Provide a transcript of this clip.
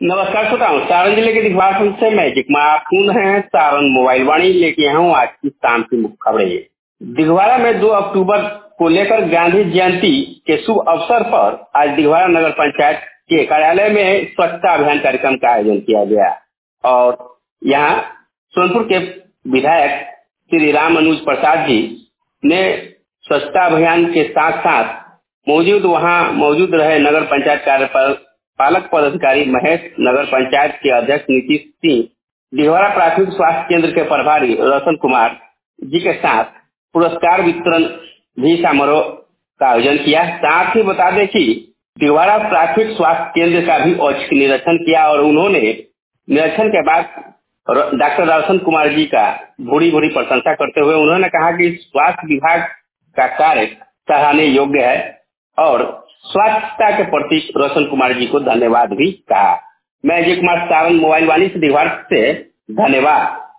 नमस्कार श्रोताओं, सारण जिले के दिघवाड़ा से मैं जिकमा पूर्ण है सारण मोबाइल वाणी लेके आया हूँ आज की शाम की मुख्य खबरें। दिघवाड़ा में 2 अक्टूबर को लेकर गांधी जयंती के शुभ अवसर पर आज दिघवाड़ा नगर पंचायत के कार्यालय में स्वच्छता अभियान कार्यक्रम का आयोजन किया गया और यहाँ सोनपुर के विधायक श्री राम अनुज प्रसाद जी ने स्वच्छता अभियान के साथ साथ मौजूद रहे नगर पंचायत पालक पदाधिकारी महेश, नगर पंचायत के अध्यक्ष नीतीश सिंह, दिघवाड़ा प्राथमिक स्वास्थ्य केंद्र के प्रभारी रोशन कुमार जी के साथ पुरस्कार वितरण भी समारोह का आयोजन किया। साथ ही बता दें कि दिघवाड़ा प्राथमिक स्वास्थ्य केंद्र का भी औचक निरीक्षण किया और उन्होंने निरीक्षण के बाद डॉक्टर रोशन कुमार जी का भूरी प्रशंसा करते हुए उन्होंने कहा कि स्वास्थ्य विभाग का कार्य सराहनीय योग्य है और स्वच्छता के प्रति रोशन कुमार जी को धन्यवाद भी कहा। मैं अजय कुमार सारण मोबाइल वाणी से दिघवाड़ा से धन्यवाद।